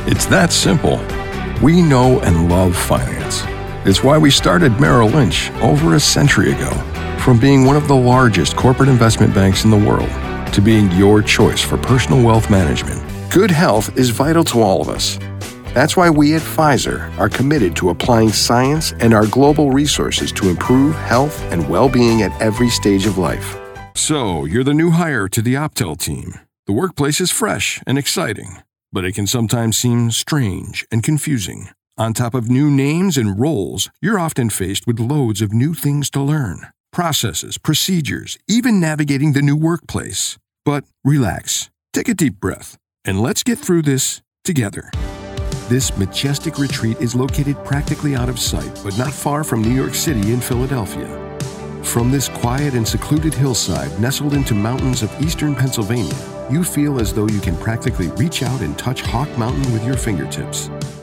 It's that simple. We know and love finance. It's why we started Merrill Lynch over a century ago. From being one of the largest corporate investment banks in the world to being your choice for personal wealth management, good health is vital to all of us. That's why we at Pfizer are committed to applying science and our global resources to improve health and well-being at every stage of life. So, you're the new hire to the Optel team. The workplace is fresh and exciting, but it can sometimes seem strange and confusing. On top of new names and roles, you're often faced with loads of new things to learn. Processes, procedures, even navigating the new workplace. But relax, take a deep breath, and let's get through this together. This majestic retreat is located practically out of sight, but not far from New York City and Philadelphia. From this quiet and secluded hillside nestled into mountains of eastern Pennsylvania, you feel as though you can practically reach out and touch Hawk Mountain with your fingertips.